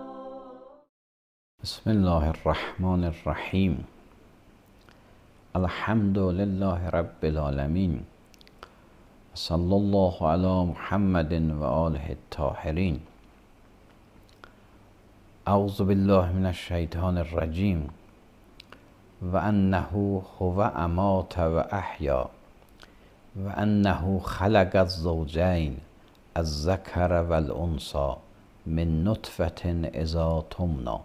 بسم الله الرحمن الرحیم. الحمد لله رب العالمین. صلی الله علی محمد و آله الطاهرین. اعوذ بالله من الشیطان الرجیم. و انه هو امات و احیا و انه خلق الزوجین الذکر و الانثی من نطفة اذا تمنی.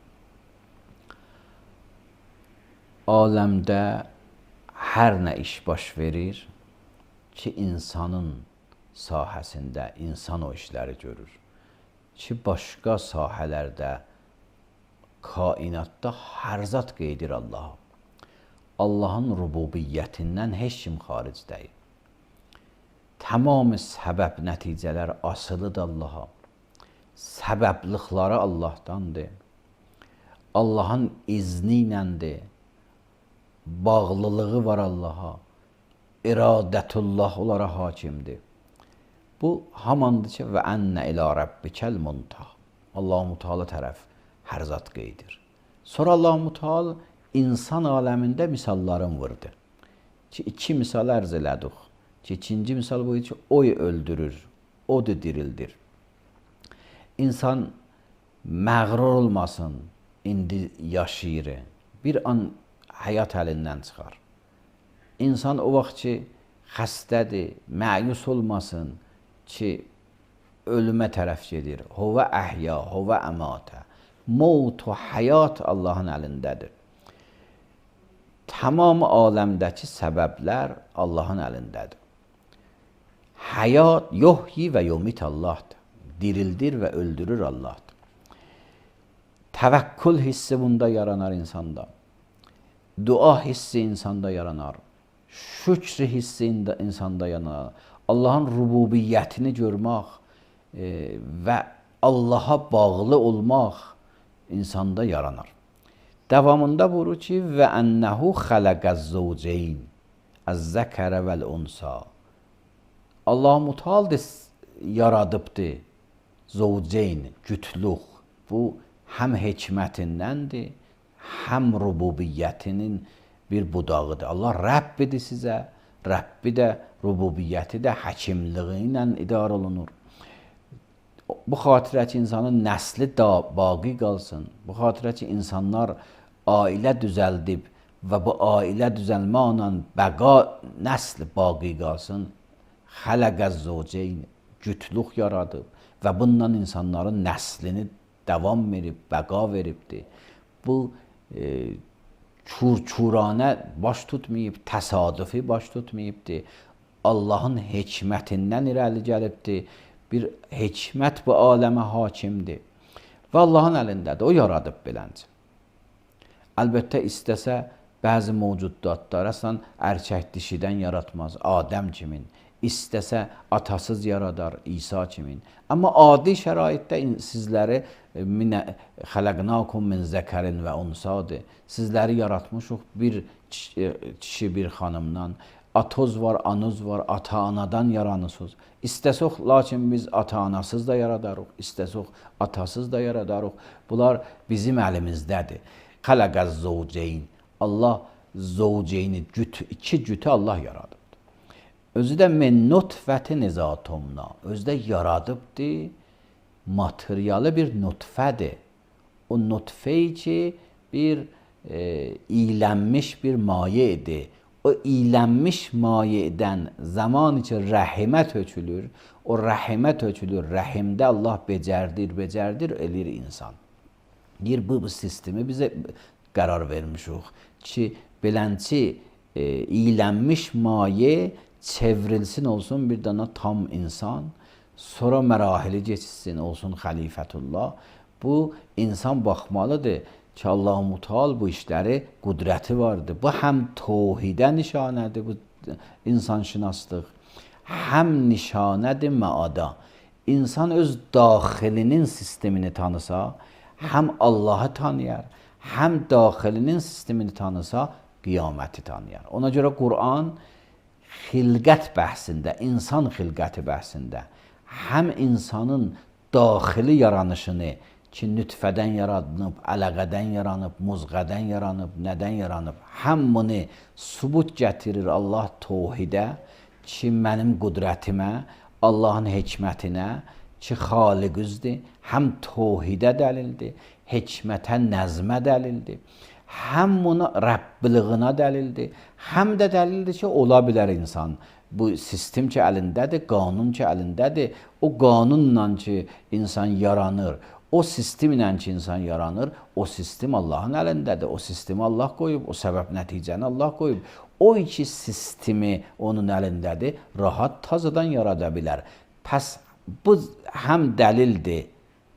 Aləmdə hər nə iş baş verir ki, insanın sahəsində insan o işləri görür. Ki, başqa sahələrdə, kainatda hər zat qeydir Allaha. Allahın rububiyyətindən heç kim xaric deyil. Tamamı səbəb nəticələr asılıdır Allaha. Səbəblikləri Allahdandır. Allahın izni iləndir. Bağlılığı var Allaha. İradətullah onlara hakimdir. Bu hamandır ki, və ənə ilə Rabbikəl muntah. Allah-u Teala tərəf hər zat qeydir. Sonra Allah-u Teala insan aləmində misalların vurdu. Ki, iki misal ərz elədik. Ki, ikinci misal bu ki, oy öldürür, odu dirildir. İnsan məğrur olmasın, indi yaşayır. Bir an həyat əlindən çıxar. İnsan o vaxt ki, xəstədir, məyus olmasın ki, ölümə tərəf gedir. Huvə əhya, huvə əmatə. Mevt və həyat Allahın əlindədir. Tamamı aləmdəki səbəblər Allahın əlindədir. Həyat yuhyi və yumit Allahdır. Dirildir və öldürür Allahdır. Təvəkkül hissi bunda yaranar insanda. Dua hissi insanda yaranar. Şükr hissi insanda yaranar. Allahın rububiyyətini görmək və Allaha bağlı olmaq insanda yaranar. Davamında buyurur ki, və ənəhu xələqəz-zəvceyn əz-zəkərə vəl-unsa. Allah-u Teala yaradıbdır zəvceyn, cütlük. Bu həm hikmətindəndir, həm rububiyyətinin bir budağıdır. Allah Rəbbidir sizə, Rəbbi də rububiyyəti də həkimliyi ilə idarə olunur. Bu xatirə ki, insanın nəsli baqi qalsın, bu xatirə ki, insanlar ailə düzəldib və bu ailə düzəlməklə bəqa nəsli baqi qalsın, xələqəz-zəvceyn, cütlük yaradıb və bundan insanların nəslini davam verib, bəqa veribdir. Bu çur-çuranə baş tutmayıb, təsadüfi baş tutmayıbdır. Allahın hikmətindən irəli gəlibdir. Bir hikmət bu aləmə hakimdir. Və Allahın əlindədir, o yaradıb beləncə. Əlbəttə istəsə, bəzi mövcuddatlar əslən erkək dişidən yaratmaz, Adəm kimin. İstəsə atasız yaradar, İsa kimin. Amma adi şəraitdə sizləri xələqnakum min zəkərin və unsadır. Sizləri yaratmışıq bir kişi, bir xanımdan. Atoz var, anuz var, ata-anadan yaranısınız. İstəsək, lakin biz ata-anasız da yaradarıq, istəsək, atasız da yaradarıq. Bunlar bizim əlimizdədir. Xələqəz-zəvceyn. Allah zəvceyni, iki cütü Allah yaradır. Özü də min nutfətin izə tumna. Özü də yaradıbdır, materialı bir nutfədir. O nutfəyi ki, bir iylənmiş bir mayedir. O iylənmiş mayədən zaman için rəhimə tökülür. O rəhimə tökülür, rəhimdə Allah becərdir, elir insan. Bu sistemi bizə qərar vermişik ki, belənçi iylənmiş maye çevrilsin, olsun bir dana tam insan, sonra mərahili geçsin, olsun xəlifətullah. Bu insan baxmalıdır ki, Allah-u Teala bu işləri qüdrəti vardır. Bu həm tövhidə nişanədir, bu insanşünaslıq, həm nişanədir məada. İnsan öz daxilinin sistemini tanısa, həm Allahı tanıyar, həm daxilinin sistemini tanısa, qiyaməti tanıyar. Ona görə Qur'an xilqət bəhsində, insan xilqəti bəhsində həm insanın daxili yaranışını ki nütfədən yaranıb, ələqədən yaranıb, muzğədən yaranıb, nədən yaranıb, hamını sübut gətirir Allah tövhidə ki, mənim qüdrətimə, Allahın hikmətinə ki, xaliqüzdür, həm tövhidə dəlildir, hikmətə, nəzmə dəlildir, həm buna Rəbbiliyinə dəlildir, həm də dəlildir ki, ola bilər insan. Bu sistem ki əlindədir, qanun ki əlindədir, o qanunla ki insan yaranır, o sistemlə ki insan yaranır, o sistem Allahın əlindədir, o sistemi Allah qoyub, o səbəb nəticəni Allah qoyub. O iki sistemi onun əlindədir, rahat tazadan yarada bilər. Pəs bu həm dəlildir,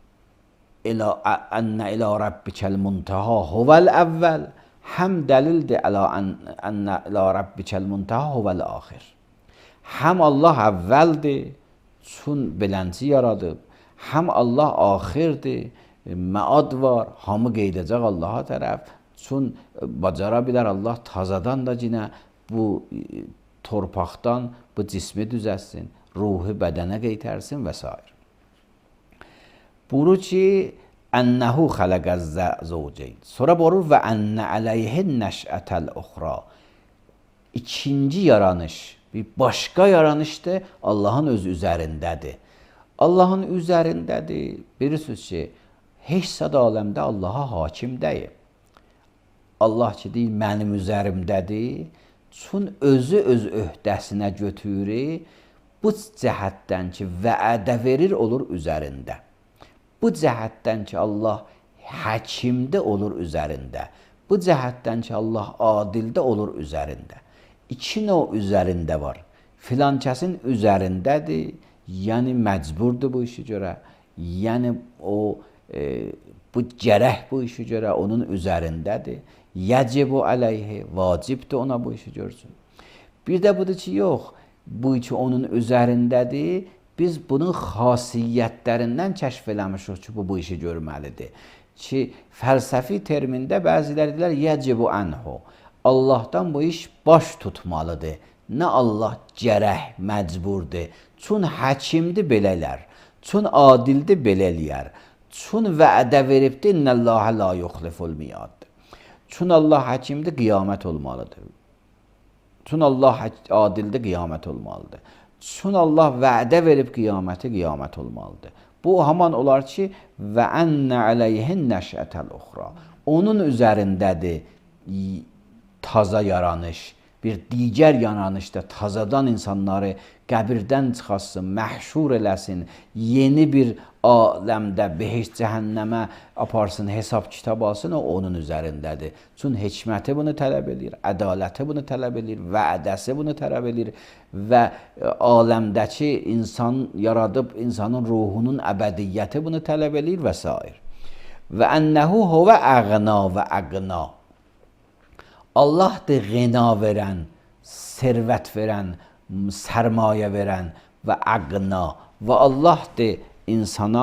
ənnə ilə Rabbikəl muntaha huvəl əvvəl, həm dəlildir ənnə ilə Rabbikəl muntaha huvəl axir. Həm Allah əvvəldir, çün belənci yaradıb, həm Allah axirdir, məad var, hamı qeydəcək Allaha tərəf, çün bacara bilər Allah tazadan da cinə bu torpaqdan bu cismi düzəssin, ruhu bədənə qeytərsin və s. Buyurur ki, ənəhu xələqəz zəvceyn. Sonra buyurur və ənə əleyhin nəşətəl uxra. İkinci yaranış, bir başqa yaranışdır, Allahın öz üzərindədir. Allahın üzərindədir. Bilirsiniz ki, heç sad aləmdə Allaha hakim deyil. Allah ki, deyil, mənim üzərimdədir. Çün özü öz öhdəsinə götürür. Bu cəhətdən ki, vəədə verir, olur üzərində. Bu cəhətdən ki, Allah həkimdə olur üzərində. Bu cəhətdən ki, Allah adildə olur üzərində. İki növ üzərində var. Filankəsin üzərindədir, yəni məcburdur bu işi görə, yəni o bu gərək bu işi görə onun üzərindədir. Yəcibu əleyhi, vacibdir ona bu işi görsün. Bir də budur ki, yox, bu ki onun üzərindədir, biz bunun xasiyyətlərindən kəşf eləmişik ki, bu işi görməlidir. Ki, fəlsəfi termində bəziləri deyirlər, yəcibu ənhu, Allahdan bu iş baş tutmalıdır. Nə Allah gərək, məcburdur. Çün həkimdir, belə elər. Çün adildir, belə eləyər. Çün vəədə veribdir, innəlləhə la yuxliful miad. Çün Allah həkimdir, qiyamət olmalıdır. Çün Allah adildir, qiyamət olmalıdır. Çün Allah vəədə verib qiyaməti, qiyamət olmalıdır. Bu haman olar ki, və ənə əleyhin nəşətəl uxra. Onun üzərindədir taza yaranış, bir digər yaranışda tazadan insanları qəbirdən çıxasın, məhşur eləsin, yeni bir aləmdə behişt cəhənnəmə aparsın, hesab kitab alsın, o onun üzərindədir. Çün hikməti bunu tələb edir, ədaləti bunu tələb edir, vədəsi bunu tələb edir və aləmdəki insan yaradıb, insanın ruhunun əbədiyyəti bunu tələb edir və s. Və ənəhu huvə əğna və əqna. Allahdır ғina verən, servət verən, sərmayə verən və əqna və Allahdır insana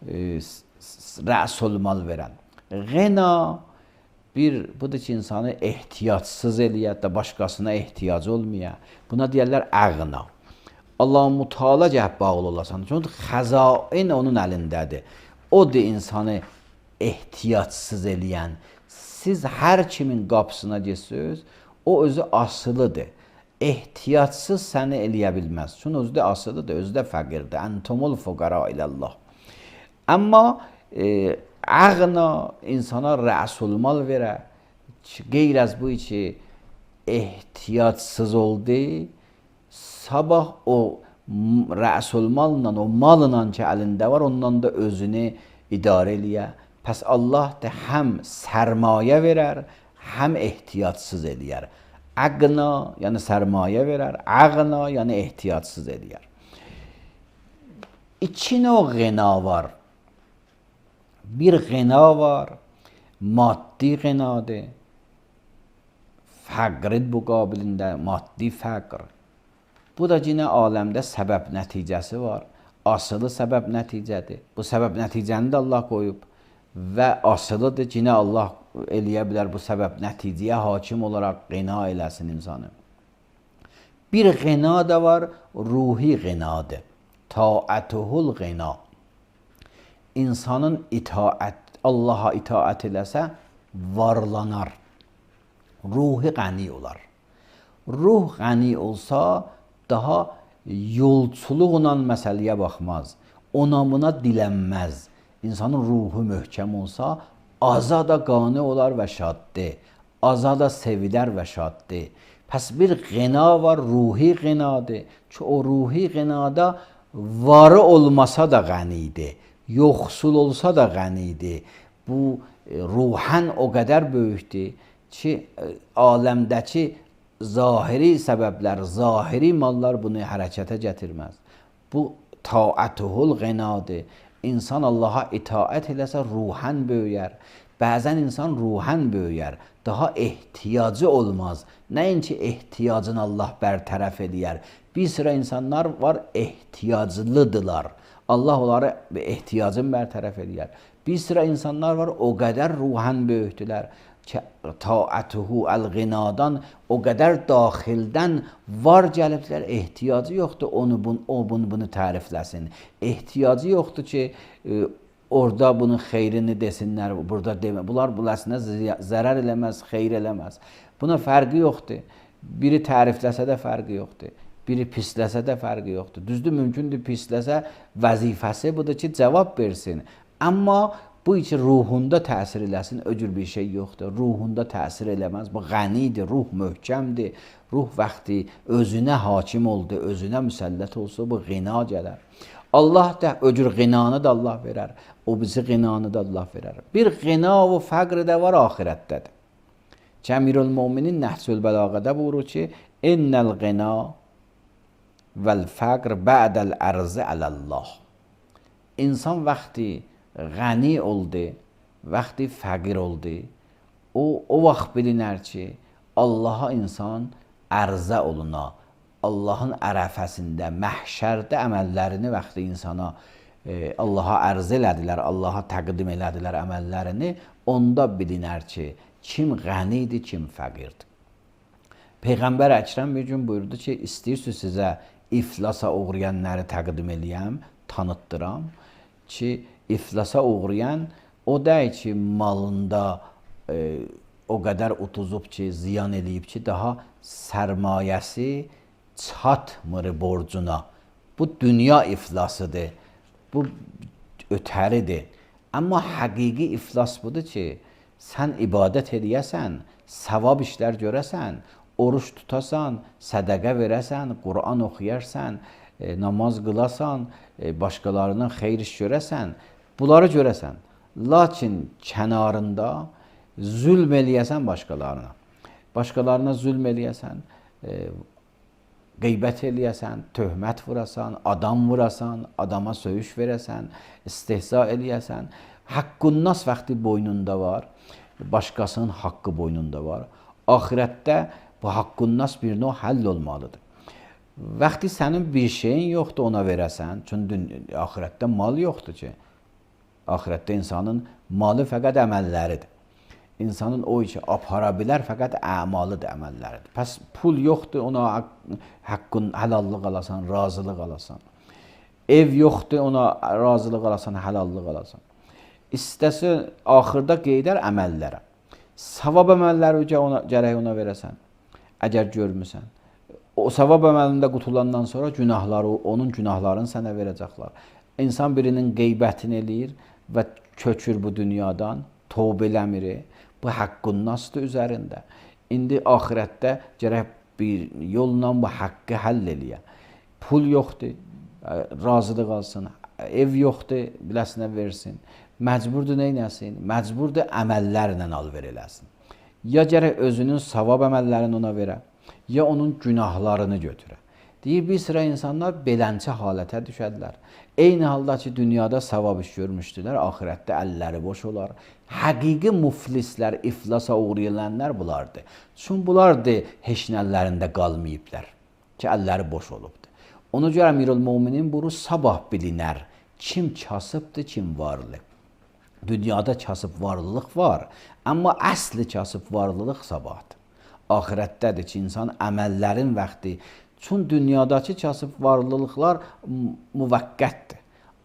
rəsul mal verən. Ғina budur ki, insanı ehtiyacsız eləyər də başqasına ehtiyacı olmaya. Buna deyərlər əqna. Allah-u Müteala gəlib bağlı olasan. Çünki xəzain onun əlindədir. Odur insanı ehtiyacsız eləyən. Siz hər kimin qapısına getsiniz, o özü asılıdır. Ehtiyatsız səni eləyə bilməz. Çünki özü də asılıdır, özü də fəqirdir. Əntumul fuqara iləllah. Amma əğna insana rəsulmal verə, qeyr az bu ki, ehtiyatsız oldu, sabah o rəsulmalla, o malla ki əlində var, ondan da özünü idarə eləyə. Pəs Allah da həm sərmayə verər, həm ehtiyatsız eləyər. Əqna, yəni sərmayə verər, əqna, yəni ehtiyatsız eləyər. İki növ ғina var. Bir ғina var, maddi ғinadır. Fəqrid müqabilində, maddi fəqr. Bu da yine aləmdə səbəb nəticəsi var. Asılı səbəb nəticədir. Bu səbəb nəticəni də Allah qoyub. Və asılıdır ki, Allah eləyə bilər bu səbəb nəticəyə hakim olaraq ғina eləsin insanı. Bir ғina da var, ruhi ғinadır. Taətuhul ғina. insanın Allaha itaat eləsə varlanar. Ruhi qəni olar. Ruh qəni olsa daha yolçuluqla məsələyə baxmaz. Ona buna dilənməz. İnsanın ruhu möhkəm olsa azada qani olar və şaddır. Azada sevilər və şaddır. Pəs bir qina var, ruhi qinadır. Ki o ruhi qinada varı olmasa da qənidir. Yoxsul olsa da qənidir. Bu ruhən o qədər böyükdür ki, aləmdəki zahiri səbəblər, zahiri mallar bunu hərəkətə gətirməz. Bu taatuhul qinadır. İnsan Allaha itaət eləsə ruhən böyüyər. Bəzən insan ruhən böyüyər. Daha ehtiyacı olmaz. Nəinki ehtiyacını Allah bərtərəf eləyər. Bir sıra insanlar var, ehtiyaclıdırlar. Allah onları ehtiyacını bərtərəf eləyər. Bir sıra insanlar var, o qədər ruhən böyükdülər ki, taatuhu əl-qinadan o qədər daxildən var gəliblər, ehtiyacı yoxdur bunu tərifləsin. Ehtiyacı yoxdur ki, orada bunun xeyrini desinlər, burada demə. Bunlar əslində zərər eləməz, xeyr eləməz. Buna fərqi yoxdur. Biri tərifləsə də fərqi yoxdur. Biri pisləsə də fərqi yoxdur. Düzdür, mümkündür pisləsə, vəzifəsi budur ki, cavab versin. Amma bu için ruhunda təsir eləsin, öcür bir şey yoxdur. Ruhunda təsir eləməz. Bu qənidir, ruh möhkəmdir. Ruh vaxtı özünə hakim oldu, özünə müsəllət olsa bu qina gələr. Allah da öcür qinanı da Allah verər. O bizi qinanı da Allah verər. Bir qina və fəqr də var axirətdədir. Əmirül-Möminin Nəhcül Bəlağədə buyurur ki, İnnəl qina vəl fəqr bə'dəl ərzı ələllah. İnsan vaxtı qəni oldu, vaxtı fəqir oldu, o vaxt bilinər ki, Allaha insan ərzə oluna, Allahın ərəfəsində, məhşərdə əməllərini vaxtı insana Allaha ərz elədilər, Allaha təqdim elədilər əməllərini, onda bilinər ki, kim qənidir, kim fəqirdir. Peyğəmbər Əkrəm bir gün buyurdu ki, istəyirsiniz sizə iflasa uğrayanları təqdim eləyəm, tanıtdıram ki, iflasa uğrayan o deyil ki, malında o qədər utuzub ki, ziyan eləyib ki, daha sərmayəsi çatmır borcuna. Bu dünya iflasıdır, bu ötəridir. Amma həqiqi iflas budur ki, sən ibadət eləyəsən, savab işlər görəsən, oruç tutasan, sədəqə verəsən, Qur'an oxuyarsan, namaz qılasan, başqalarından xeyir iş görəsən, bunları görəsən. Lakin kənarında zülm eləyəsən başqalarına. Başqalarına zülm eləyəsən, qeybət eləyəsən, töhmət vurasan, adam vurasan, adama söyüş verəsən, istehza eləyəsən. Haqqunnas vaxtı boynunda var, başqasının haqqı boynunda var. Axirətdə bu haqqunnas bir növ həll olmalıdır. Vaxtı sənin bir şeyin yoxdur ona verəsən, çünki axirətdə mal yoxdur ki. Axirətdə insanın malı fəqət əməlləridir. İnsanın o işi apara bilər, fəqət əmalıdır, əməlləridir. Pəs pul yoxdur, ona haqqın həlallıq alasan, razılıq alasan. Ev yoxdur, ona razılıq alasan, həlallıq alasan. İstəsə axırda qeydər əməllərə. Savab əməlləri gərək ona verəsən, əgər görmüsən. O savab əməlində qutulandan sonra günahları, onun günahlarını sənə verəcəklər. İnsan birinin qeybətini eləyir və köçür bu dünyadan, tövbə eləmir. Bu haqqın nasdır üzərində. İndi axirətdə gərək bir yolla bu haqqı həll eləyə. Pul yoxdur, razılıq alsın. Ev yoxdur, biləsinə versin. Məcburdur neynəsin? Məcburdur əməllərlə alver eləsin. Ya gərək özünün savab əməllərini ona verə, ya onun günahlarını götürə. Deyir, bir sıra insanlar belənçə halətə düşədilər. Eyni halda ki, dünyada savab iş görmüşdülər, axirətdə əlləri boş olar. Həqiqi muflislər, iflasa uğrayanlar bunlardır. Çünki bunlardır heç nəllərində qalmayıblar ki, əlləri boş olubdur. Ona görə Əmirül-Möminin bunu sabah bilinər. Kim kasıbdır, kim varlı. Dünyada kasıb varlılıq var, amma əsli kasıb varlılıq sabahdır. Axirətdədir ki, insan əməllərin vaxtı, çünki dünyadakı kasıb varlılıqlar müvəqqətdir.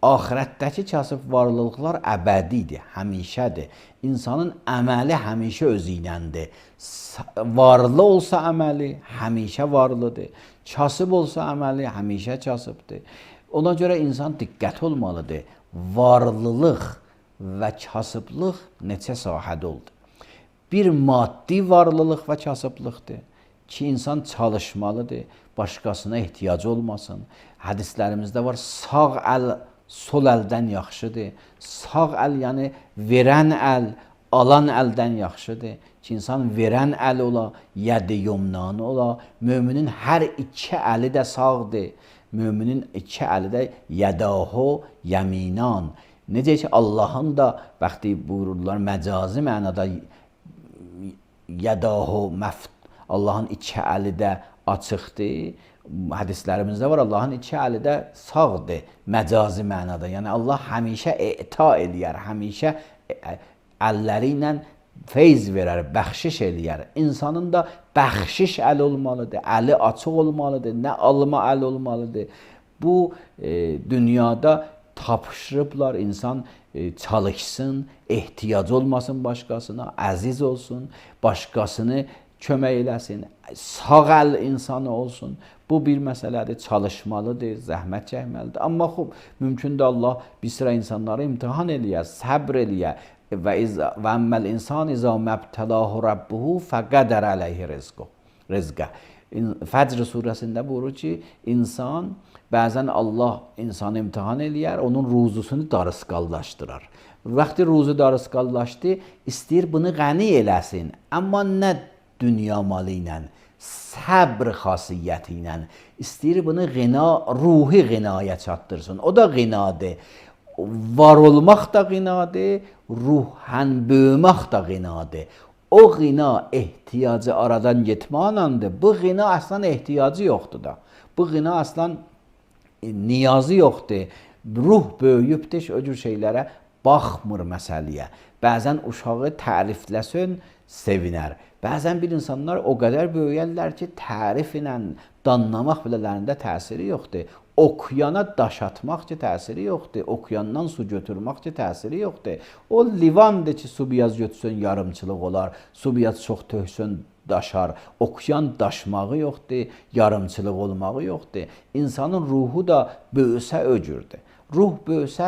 Axirətdəki kasıb varlıqlar əbədidir, həmişədir. İnsanın əməli həmişə özü iləndir. Varlı olsa əməli həmişə varlıdır. Kasıb olsa əməli həmişə kasıbdır. Ona görə insan diqqət olmalıdır. Varlılıq və kasıblıq neçə sahədə oldu? Bir maddi varlılıq və kasıblıqdır ki, insan çalışmalıdır, başqasına ehtiyacı olmasın. Hədislərimizdə var, sağ əl sol əldən yaxşıdır. Sağ əl, yəni verən əl, alan əldən yaxşıdır ki, insan verən əl ola, yəd-i yumnan ola. Müminin hər iki əli də sağdır. Müminin iki əli də yədahu yəminan. Necə ki, Allahın da vaxtı buyururlar, məcazi mənada yədahu Allahın iki əli də açıqdır. Hədislərimizdə var, Allahın iki əli də sağdır, məcazi mənada. Yəni, Allah həmişə eta eləyər, həmişə əlləri ilə feyz verər, bəxşiş eləyər. İnsanın da bəxşiş əli olmalıdır, əli açıq olmalıdır, nə alma əli olmalıdır. Bu, dünyada tapışırıblar, insan çalışsın, ehtiyacı olmasın başqasına, əziz olsun, başqasını kömək eləsin, sağ əl insanı olsun. Bu bir məsələdir, çalışmalıdır, zəhmət çəkməlidir. Amma xub, mümkündür Allah bir sıra insanları imtihan eləyər, səbr eləyər. Və əmməl insan izə məbtəlahu rabbuhu fəqədər əleyhi rizqə. Fəcr surəsində buyurur ki, insan, bəzən Allah insanı imtihan eləyər, onun ruzusunu darısqallaşdırar. Vaxtı ruzu darısqallaşdı, istəyir bunu qəni eləsin. Amma nə dünya malı ilə, səbr xasiyyəti ilə istəyir bunu ruhi qinaya çatdırsın. O da qinadır. Var olmaq da qinadır, ruhən böyümək da qinadır. O qina ehtiyacı aradan getməklədir. Bu qina əslən ehtiyacı yoxdur da. Bu qina əslən niyazı yoxdur. Ruh böyüyübdür, o cür şeylərə baxmır məsələyə. Bəzən uşağı tərifləsin, sevinər. Bəzən bir insanlar o qədər böyüyərlər ki, tərif ilə danlamaq bilələrində təsiri yoxdur. Oxuyana daş atmaq ki, təsiri yoxdur. Oxuyandan su götürmək ki, təsiri yoxdur. O livandır ki, su biraz götürsün, yarımçılıq olar. Su biraz çox töksün, daşar. Oxuyan daşmağı yoxdur, yarımçılıq olmağı yoxdur. İnsanın ruhu da böyüsə öcürdür. Ruh böyüsə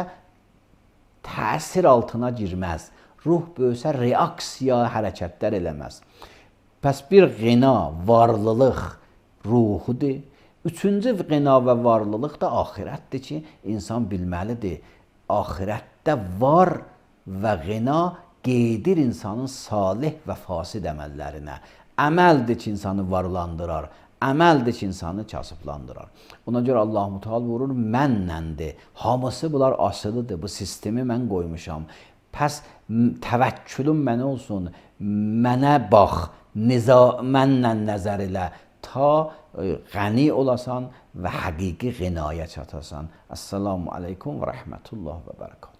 təsir altına girməz. Ruh böyüsə reaksiya, hərəkətlər eləməz. Pəs bir qina, varlılıq ruhudur. Üçüncü qina və varlılıq da axirətdir ki, insan bilməlidir. Axirətdə var və qina qeydir insanın salih və fasid əməllərinə. Əməldir ki, insanı varlandırar. Əməldir ki, insanı kasıblandırar. Ona görə Allah-u Teala vurur, mənnəndir. Hamısı bunlar asılıdır. Bu sistemi mən qoymuşam. Pəs təvəkkülün mənə olsun, mənə bax, mənlə nəzər elə, ta qəni olasan və həqiqi qinaya çatasan. Əssalamu aleykum və rəhmətullah və bərəkatuhu.